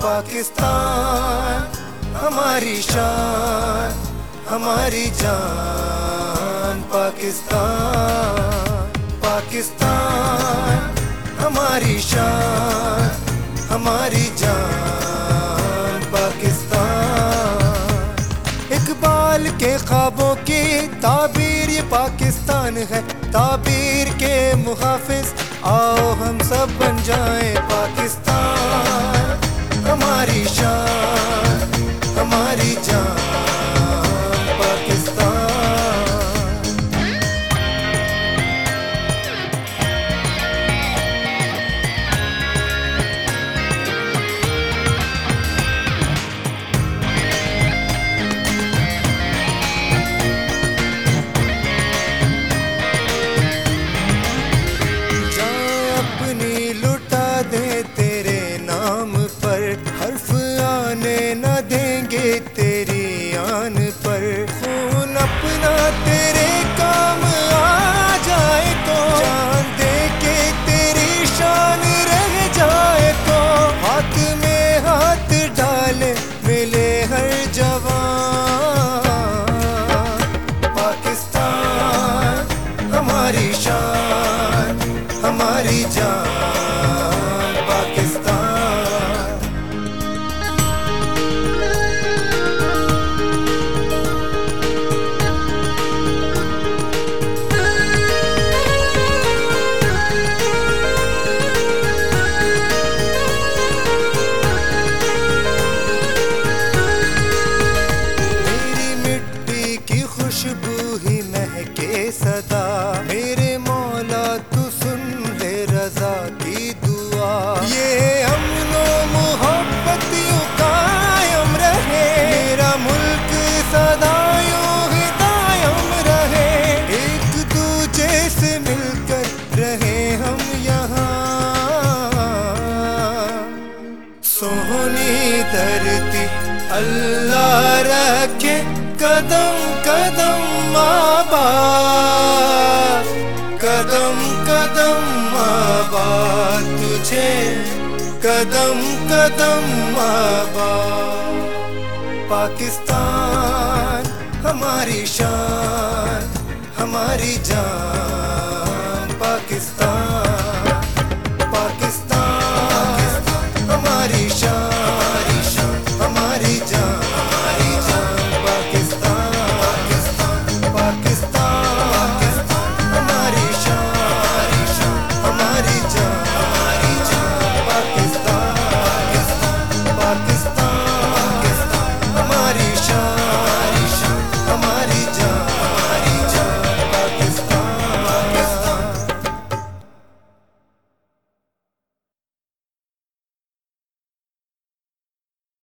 पाकिस्तान हमारी शान हमारी जान। पाकिस्तान पाकिस्तान हमारी शान हमारी जान। पाकिस्तान इकबाल के ख्वाबों की ताबीर ये पाकिस्तान है। ताबीर के मुहाफिज आओ हम सब बन जाएं। पाकिस्तान हमारी शान हमारी जान। पाकिस्तान न देंगे तेरी आन पर। खून अपना तेरे काम आ जाए तो जान दे के तेरी शान रह जाए तो। हाथ में हाथ डाले मिले हर जवान। पाकिस्तान हमारी शान हमारी जान। खुशबू ही महके सदा मेरे मौला तू सुन ले रजा की दुआ। ये अमनो मोहब्बत यूं कायम रहे। मेरा मुल्क सदा यूं ही कायम रहे। एक दूजे से मिलकर रहे हम यहाँ। सोहनी धरती अल्लाह रखे कदम कदम आबाद। कदम कदम आबाद तुझे कदम कदम आबाद। पाकिस्तान हमारी शान हमारी जान।